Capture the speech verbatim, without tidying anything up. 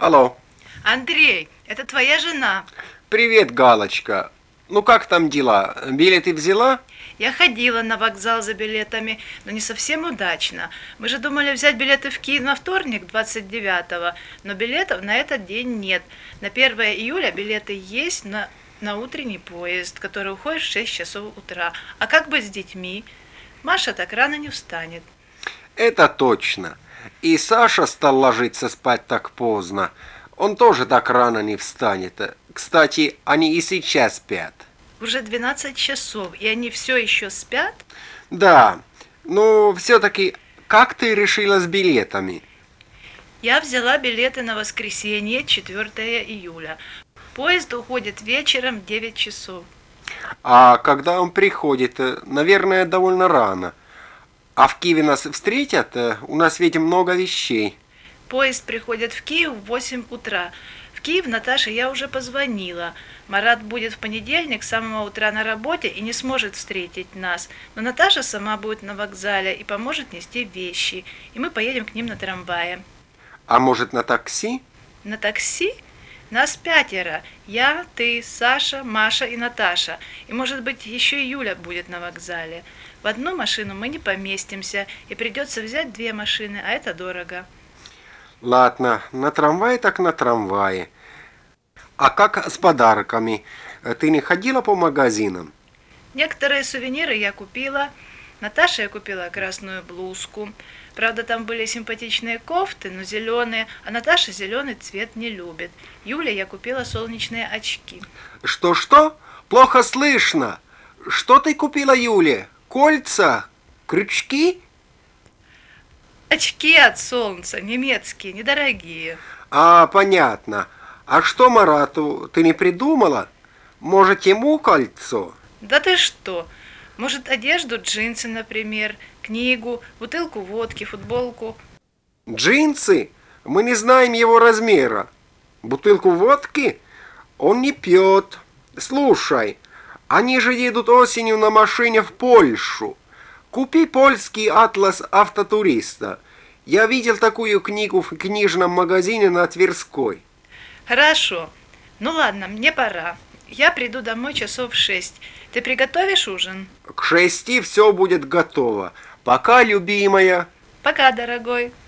Алло. Андрей, это твоя жена. Привет, Галочка. Ну как там дела? Билеты взяла? Я ходила на вокзал за билетами, но не совсем удачно. Мы же думали взять билеты в Киев на вторник, двадцать девятого, но билетов на этот день нет. На первое июля билеты есть на, на утренний поезд, который уходит в шесть часов утра. А как быть с детьми? Маша так рано не встанет. Это точно. И Саша стал ложиться спать так поздно. Он тоже так рано не встанет. Кстати, они и сейчас спят. Уже двенадцать часов, и они все еще спят? Да, но все-таки как ты решила с билетами? Я взяла билеты на воскресенье, четвёртое июля. Поезд уходит вечером в девять часов. А когда он приходит? Наверное, довольно рано. А в Киеве нас встретят? У нас ведь много вещей. Поезд приходит в Киев в восемь утра. В Киев Наташе я уже позвонила. Марат будет в понедельник с самого утра на работе и не сможет встретить нас. Но Наташа сама будет на вокзале и поможет нести вещи. И мы поедем к ним на трамвае. А может, на такси? На такси? Нас пятеро. Я, ты, Саша, Маша и Наташа. И, может быть, еще и Юля будет на вокзале. В одну машину мы не поместимся, и придется взять две машины, а это дорого. Ладно, на трамвае так на трамвае. А как с подарками? Ты не ходила по магазинам? Некоторые сувениры я купила. Наташе я купила красную блузку. Правда, там были симпатичные кофты, но зеленые, а Наташа зеленый цвет не любит. Юле я купила солнечные очки. Что-что? Плохо слышно. Что ты купила Юле? Кольца? Крючки? Очки от солнца, немецкие, недорогие. А, понятно. А что Марату, ты не придумала? Может, ему кольцо? Да ты что? Может, одежду, джинсы, например, книгу, бутылку водки, футболку. Джинсы? Мы не знаем его размера. Бутылку водки? Он не пьет. Слушай, они же едут осенью на машине в Польшу. Купи польский атлас автотуриста. Я видел такую книгу в книжном магазине на Тверской. Хорошо. Ну ладно, мне пора. Я приду домой часов в шесть. Ты приготовишь ужин? К шести все будет готово. Пока, любимая. Пока, дорогой.